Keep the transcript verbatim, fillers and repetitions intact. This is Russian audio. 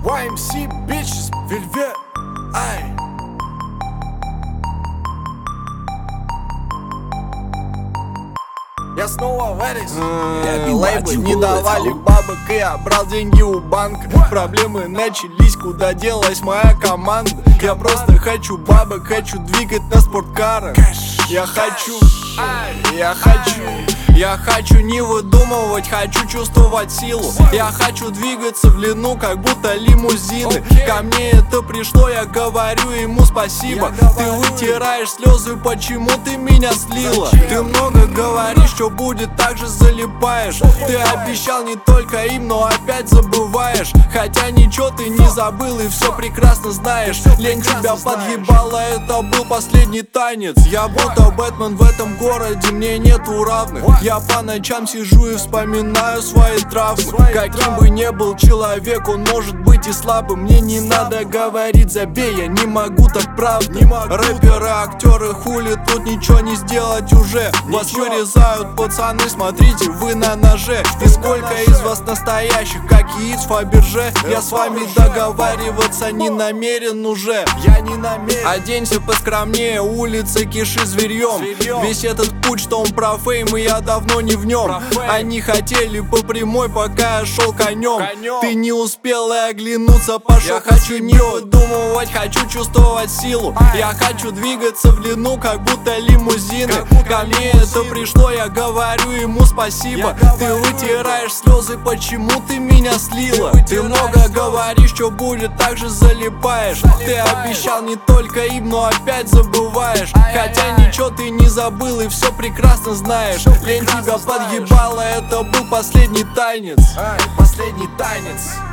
уай эм си, bitches, Velvet, ай. Я снова в Эрис. Лейблы не давали бабок, и я брал деньги у банка. Проблемы начались, куда делась моя команда. Я просто хочу бабок, хочу двигать на спорткарах. Я хочу, я хочу, я хочу не выдумывать, хочу чувствовать силу. Я хочу двигаться в длину, как будто лимузины. Ко мне это пришло, я говорю ему спасибо. Ты вытираешь слезы, почему ты меня слила? Ты много говоришь, что будет, так же залипаешь. Ты обещал не только им, но опять забываешь. Хотя ничего ты не забыл и все прекрасно знаешь. Лень тебя подъебала, это был последний танец. Я будто Бэтмен в этом городе, мне нету равных. Я по ночам сижу и вспоминаю свои травмы. Каким бы ни был человек, он может быть и слабым. Мне не надо говорить, забей, я не могу так правда. Рэперы, актеры, хули, тут ничего не сделать уже. Вас вырезают пацаны, смотрите, вы на ноже. И сколько из вас настоящих, как яиц в Фаберже? Я с вами договариваться не намерен уже. Я не намерен. Оденься поскромнее, улица кишит зверьем. Весь этот путь, что он про фейм, и я давно не в нем. Они хотели по прямой, пока я шел конем. Ты не успел и оглянуться, пошел. Я хочу не выдумывать, хочу чувствовать силу. Я хочу двигаться в длину, как будто лимузины. Ко мне это пришло, я говорю ему спасибо. Ты вытираешь слезы, почему ты меня слила? Ты много говоришь, что будет, так же залипаешь. Ты обещал не только им, но опять забываешь. Хотя ничего ты не забыл и все прекрасно знаешь. Лень тебя подъебала, это был последний танец. Последний танец.